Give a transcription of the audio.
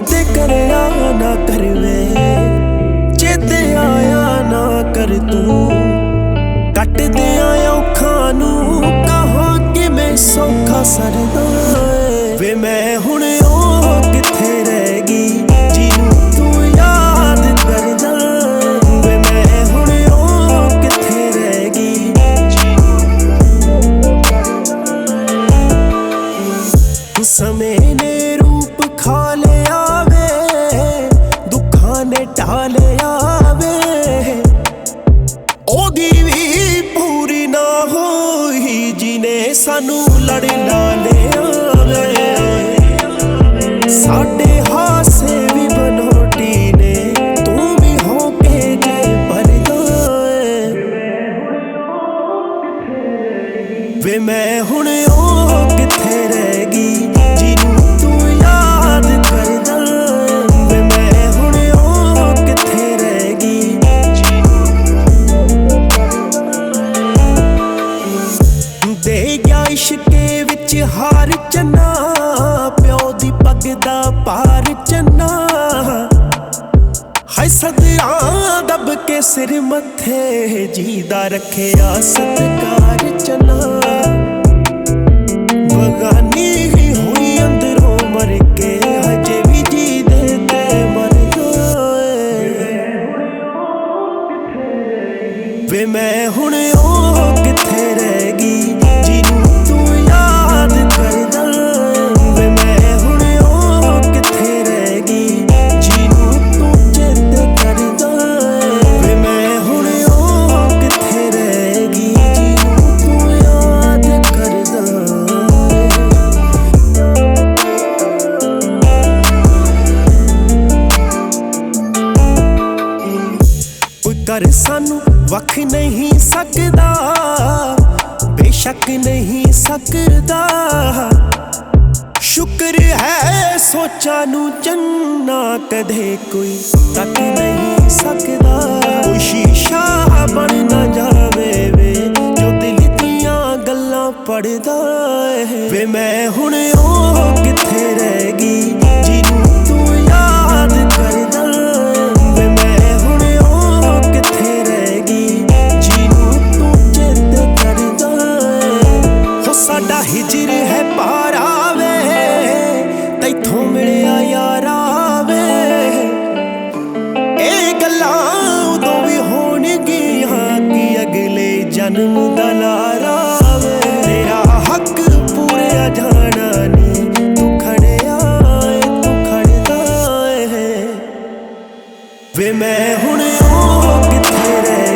चेते करया ना कर वे, चेते आया ना कर तू। कट दिया औखां नू कहां कि मैं सौखा सरदा वे। मैं हुण ओ किथे रह गई जिनू तू याद करदा वे। मैं हुण ओ किथे रह गई समय ने रूप खा लिया वे, दुखां ने ढा लिया वे। ओदी भी पूरी ना होई जिने सानू लड़ ला लिया वे। साडे हासे भी बनोटी ने तू भी हो के गए परदा वे। मैं हुण ओ किथे रह गई जिनू तू याद करदा वे। मैं हुण ओ किथे रह गई दे गया इश्के विच हार चन्ना, प्यो दी पग दा पार चन्ना। हाय सदरा दब के सिर मथे जीदा रखेया सत्कार चन्ना। बगानी ही हुई अंदरों मर के हजे भी जी दे ते मर गए वे। मैं हुण ओ किथे रह गई जिनू तू याद करदा वे। मैं हुण ओ किथे रह गई जिनू तू चेते करदा वे। मैं हुण ओ किथे रह गई जिनू तू याद करदा। कोई कर सानू वख नहीं सकदा, बेशक नहीं सकदा। शुक्र है सोचा नू चन्ना कदे कोई तक नहीं सकदा। कोई शीशा बन ना जावे वे जो दिल दियां गल्लां पढ़दा वे। मैं हुण ओ किथे रह गई जिनू तू याद करदा वे। मैं हुण ओ किथे रह गई जिनू तू चेते करदा हो। साडा हिजर है पारा वे तैथों मिलिया यारा वे। ए गल्लां उदों भी होणगियां कि अगले जन्म दा लारा वे। तेरा हक पूरा जाना नी तू खड़िया तू खड़दा है वे। मैं हुण ओ किथे रह